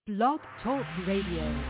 Blog Talk Radio.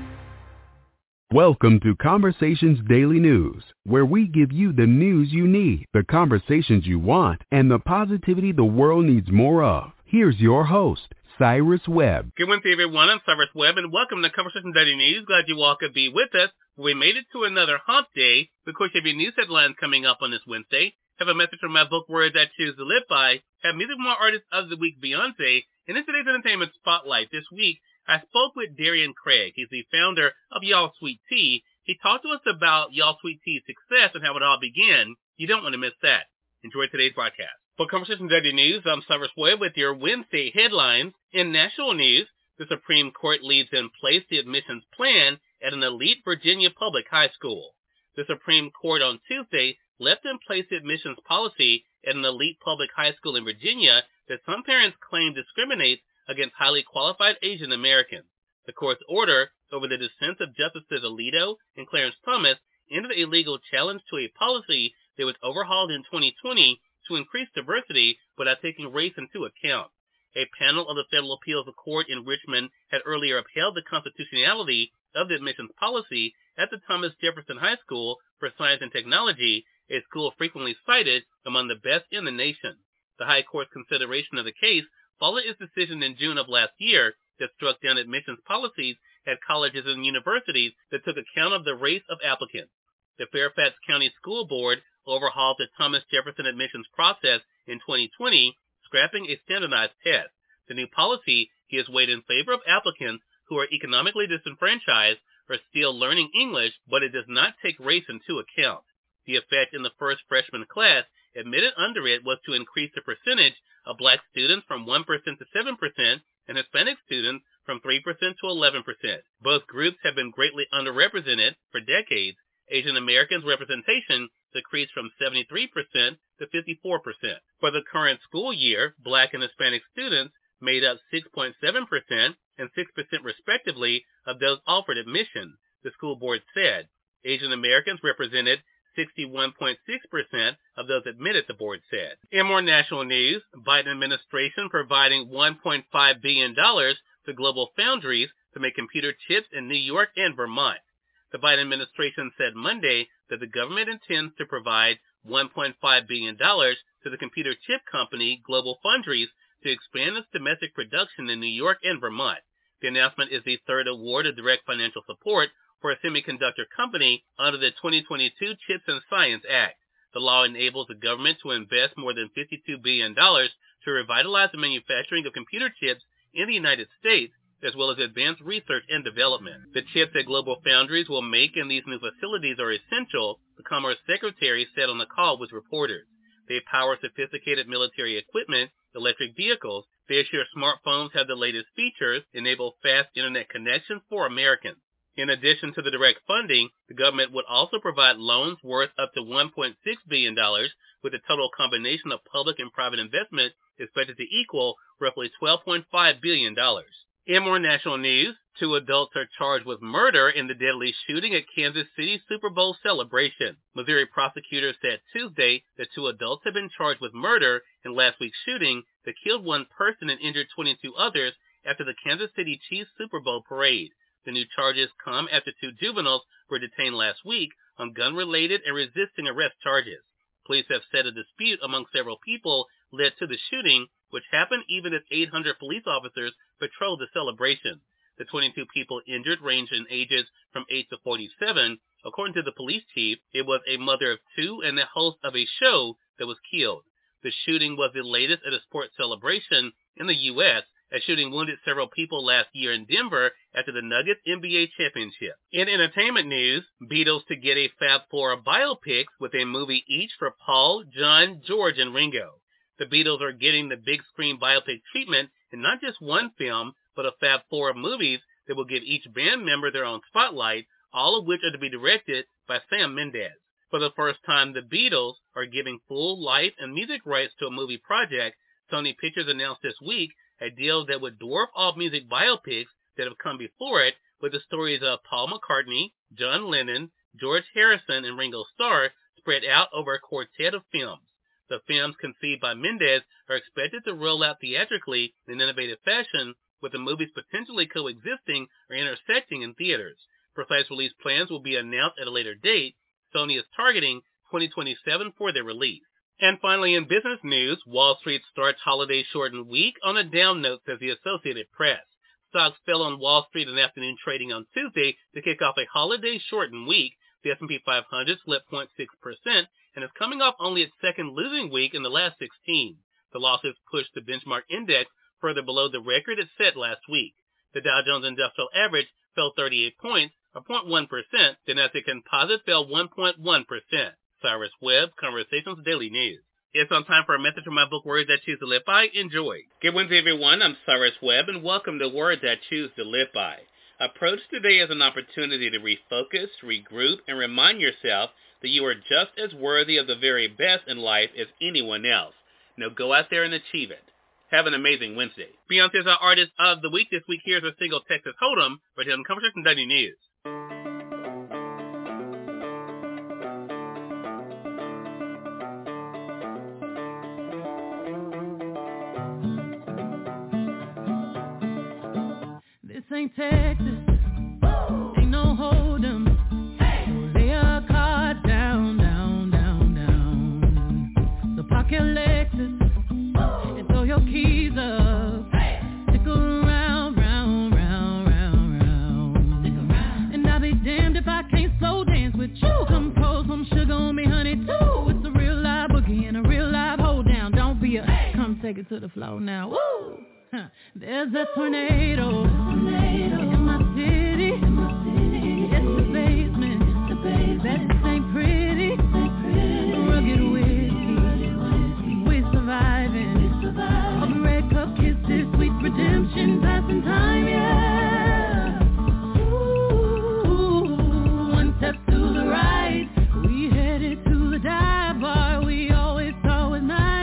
Welcome to Conversations Daily News, where we give you the news you need, the conversations you want, and the positivity the world needs more of. Here's your host, Cyrus Webb. Good Wednesday, everyone. I'm Cyrus Webb, and welcome to Conversations Daily News. Glad you all could be with us. We made it to another hump day. Of course, you have your news headlines coming up on this Wednesday. Have a message from my book, Words I Choose to Live By. Have music from our artist of the week, Beyonce. And in today's entertainment spotlight this week, I spoke with Darian Craig. He's the founder of Y'all Sweet Tea. He talked to us about Y'all Sweet Tea's success and how it all began. You don't want to miss that. Enjoy today's broadcast. For Conversations Daily News, I'm Cyrus Webb with your Wednesday headlines. In national news, the Supreme Court leaves in place the admissions plan at an elite Virginia public high school. The Supreme Court on Tuesday left in place the admissions policy at an elite public high school in Virginia that some parents claim discriminates against highly qualified Asian Americans. The court's order over the dissents of Justices Alito and Clarence Thomas ended a legal challenge to a policy that was overhauled in 2020 to increase diversity without taking race into account. A panel of the Federal Appeals Court in Richmond had earlier upheld the constitutionality of the admissions policy at the Thomas Jefferson High School for Science and Technology, a school frequently cited among the best in the nation. The High Court's consideration of the case followed its decision in June of last year that struck down admissions policies at colleges and universities that took account of the race of applicants. The Fairfax County School Board overhauled the Thomas Jefferson admissions process in 2020, scrapping a standardized test. The new policy gives weight in favor of applicants who are economically disenfranchised or still learning English, but it does not take race into account. The effect in the first freshman class admitted under it was to increase the percentage of black students from 1% to 7% and Hispanic students from 3% to 11%. Both groups have been greatly underrepresented for decades. Asian Americans' representation decreased from 73% to 54%. For the current school year, black and Hispanic students made up 6.7% and 6% respectively of those offered admission, the school board said. Asian Americans represented 61.6% of those admitted, the board said. In more national news, Biden administration providing $1.5 billion to Global Foundries to make computer chips in New York and Vermont. The Biden administration said Monday that the government intends to provide $1.5 billion to the computer chip company Global Foundries to expand its domestic production in New York and Vermont. The announcement is the third award of direct financial support for a semiconductor company under the 2022 Chips and Science Act. The law enables the government to invest more than $52 billion to revitalize the manufacturing of computer chips in the United States, as well as advance research and development. The chips that Global Foundries will make in these new facilities are essential, the Commerce Secretary said on the call with reporters. They power sophisticated military equipment, electric vehicles. They assure smartphones have the latest features, enable fast internet connections for Americans. In addition to the direct funding, the government would also provide loans worth up to $1.6 billion, with a total combination of public and private investment expected to equal roughly $12.5 billion. In more national news, 2 adults are charged with murder in the deadly shooting at Kansas City Super Bowl celebration. Missouri prosecutors said Tuesday that 2 adults have been charged with murder in last week's shooting that killed 1 person and injured 22 others after the Kansas City Chiefs Super Bowl parade. The new charges come after 2 juveniles were detained last week on gun-related and resisting arrest charges. Police have said a dispute among several people led to the shooting, which happened even as 800 police officers patrolled the celebration. The 22 people injured range in ages from 8 to 47. According to the police chief, it was a mother of 2 and the host of a show that was killed. The shooting was the latest at a sports celebration in the U.S., A shooting wounded several people last year in Denver after the Nuggets NBA championship. In entertainment news, Beatles to get a Fab Four of biopics with a movie each for Paul, John, George, and Ringo. The Beatles are getting the big screen biopic treatment in not just one film, but a Fab Four of movies that will give each band member their own spotlight, all of which are to be directed by Sam Mendes. For the first time, the Beatles are giving full life and music rights to a movie project. Sony Pictures announced this week a deal that would dwarf all music biopics that have come before it, with the stories of Paul McCartney, John Lennon, George Harrison, and Ringo Starr spread out over a quartet of films. The films conceived by Mendes are expected to roll out theatrically in innovative fashion with the movies potentially coexisting or intersecting in theaters. Precise release plans will be announced at a later date. Sony is targeting 2027 for their release. And finally, in business news, Wall Street starts holiday-shortened week on a down note, says the Associated Press. Stocks fell on Wall Street in afternoon trading on Tuesday to kick off a holiday-shortened week. The S&P 500 slipped 0.6% and is coming off only its second losing week in the last 16. The losses pushed the benchmark index further below the record it set last week. The Dow Jones Industrial Average fell 38 points, or 0.1%. The Nasdaq Composite fell 1.1%. Cyrus Webb, Conversations Daily News. It's on time for a message from my book, Words That Choose to Live By. Enjoy. Good Wednesday, everyone. I'm Cyrus Webb, and welcome to Words That Choose to Live By. Approach today as an opportunity to refocus, regroup, and remind yourself that you are just as worthy of the very best in life as anyone else. Now go out there and achieve it. Have an amazing Wednesday. Beyonce is our Artist of the Week. This week, here's her single, Texas Hold'em, right here on Conversation Daily News. This ain't Texas, ain't no hold'em. Lay a card down, down, down, down. So park your Lexus and throw your keys up. Stick around, round, round, round, round. And I'll be damned if I can't slow dance with you. Come pour some sugar on me, honey, too. It's a real live boogie and a real live hold down. Don't be a, come take it to the floor now. Woo! There's a tornado in my city. It's the basement. That ain't pretty. Rugged whiskey. We're surviving. All the red cup kisses, sweet redemption, passing time, yeah. Ooh, one step to the right. We headed to the dive bar. We always thought was nice.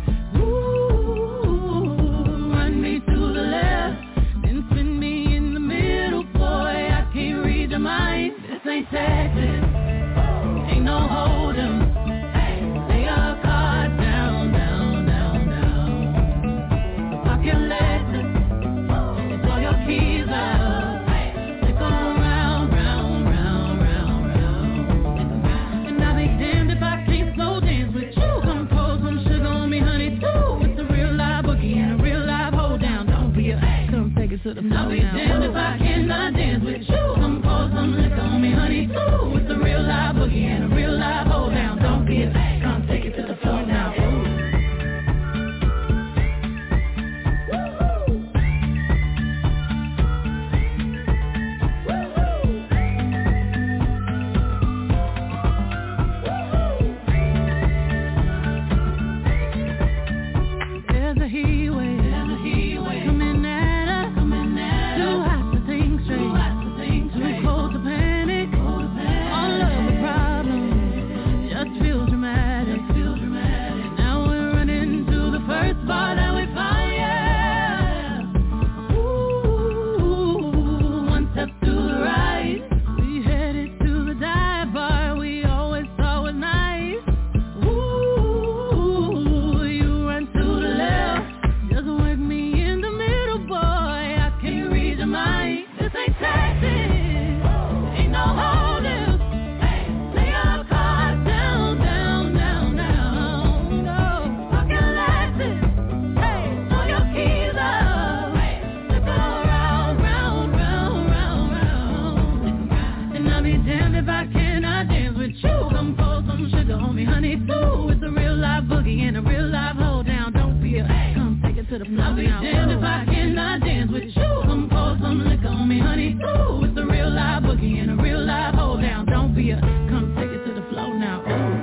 This ain't Texas, ain't no hold'em. Lay a card down, down, down, down. Park your Lexus and throw your keys up. Stick around, round, round, round, round. And I'll be damned if I can't slow dance with you. Come pour some sugar on me, honey, too. It's a real live boogie and a real live hold down. Don't be a, come take it to the floor. I'll be damned if I cannot dance with you. Come pour some liquor on me, honey, too. It's a real live boogie and a real live hold down. Don't be a, come take it to the floor now. There's a heat wave coming at us. Too hot to think straight. Too cold to panic. All of the problems just feel dramatic. Now we're running to the first bar that we find, yeah. Ooh, one step to the right. We headed to the dive bar. We always thought was nice. Ooh, you run to the left. Just work me in the middle, boy. I can't read your mind. This ain't Texas. Ain't no hold'em. Lay your card down, down, down, down. No, park your Lexus. Throw your keys up. Stick around, round, round, round, round. And I'll be damned if I cannot dance with you. Come pour some sugar on me, honey, too. It's a real live boogie and a real live hold down. Don't be a, come take it to the floor. I'll be damned if I cannot dance with you. Come pour some liquor on me, honey, too. It's a real live boogie and a real live hold down. Don't be a, come take it to the floor now. Ooh.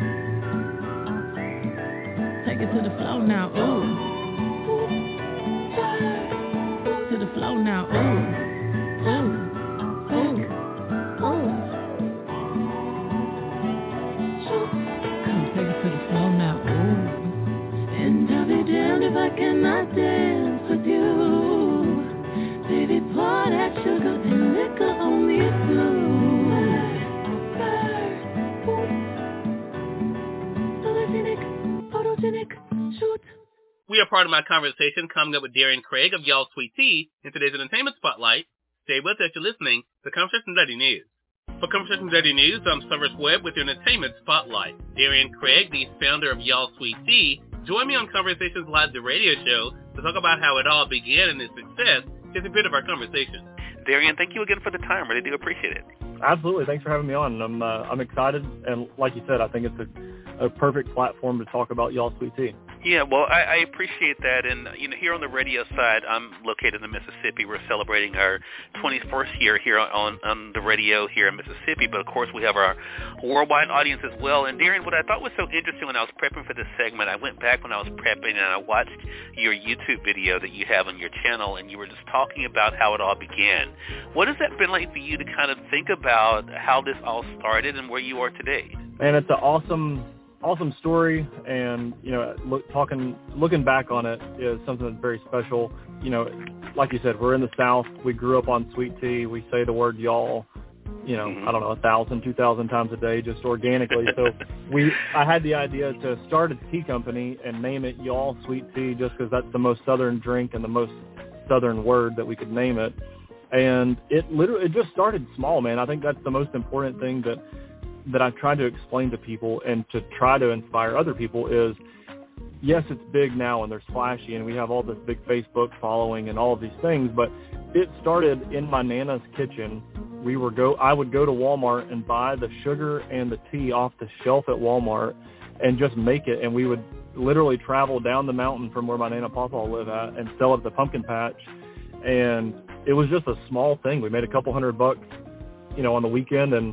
Take it to the floor now. Ooh. To the floor now. Ooh. Ooh. Ooh. Ooh. Come take it to the floor now. Ooh. And I'll be damned if I cannot dance with you. Baby, pour that sugar and liquor on me too. Photogenic, shoot. We are part of my conversation coming up with Darian Craig of Y'all Sweet Tea in today's Entertainment Spotlight. Stay with us. You're listening to Conversation Dirty News. For Conversation Dirty News, I'm Cyrus Webb with your Entertainment Spotlight. Darian Craig, the founder of Y'all Sweet Tea, join me on Conversations Live, the radio show, to talk about how it all began and its success. Just a bit of our conversation. Darian, thank you again for the time. Really do appreciate it. Absolutely. Thanks for having me on. I'm excited, and like you said, I think it's a perfect platform to talk about Y'all Sweet Tea. Yeah, well, I appreciate that. And, here on the radio side, I'm located in Mississippi. We're celebrating our 21st year here on the radio here in Mississippi. But, of course, we have our worldwide audience as well. And, Darian, what I thought was so interesting when I was prepping for this segment, I went back when I was prepping and I watched your YouTube video that you have on your channel, and you were just talking about how it all began. What has that been like for you to kind of think about how this all started and where you are today? Man, it's an awesome story, and looking back on it is something that's very special. Like you said, we're in the South. We grew up on sweet tea. We say the word y'all, I don't know, 1,000, 2,000 times a day, just organically. So I had the idea to start a tea company and name it Y'all Sweet Tea, just because that's the most Southern drink and the most Southern word that we could name it. And it just started small, man. I think that's the most important thing that I've tried to explain to people and to try to inspire other people is, yes, it's big now and there's flashy and we have all this big Facebook following and all of these things, but it started in my Nana's kitchen. I would go to Walmart and buy the sugar and the tea off the shelf at Walmart and just make it, and we would literally travel down the mountain from where my Nana Papa live at and sell it at the pumpkin patch. And it was just a small thing. We made a couple $100, on the weekend, and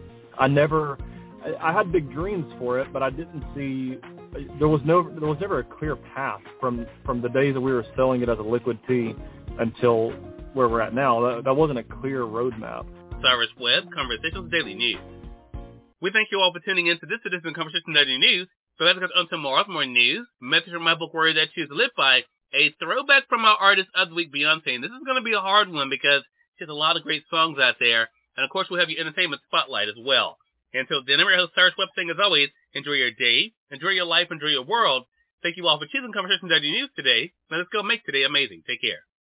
I had big dreams for it, but I didn't see, there was never a clear path from the days that we were selling it as a liquid tea until where we're at now. That wasn't a clear roadmap. Cyrus Webb, Conversations Daily News. We thank you all for tuning in to this edition of Conversations Daily News. So let's get on tomorrow with more news, message from my book, Word That Choose to Live By, a throwback from our artist of the week, Beyonce. And this is going to be a hard one because she has a lot of great songs out there. And, of course, we'll have your Entertainment Spotlight as well. Until then, I'm your host, Cyrus Webb, saying as always, enjoy your day, enjoy your life, enjoy your world. Thank you all for choosing Conversation Daily News today. Now let's go make today amazing. Take care.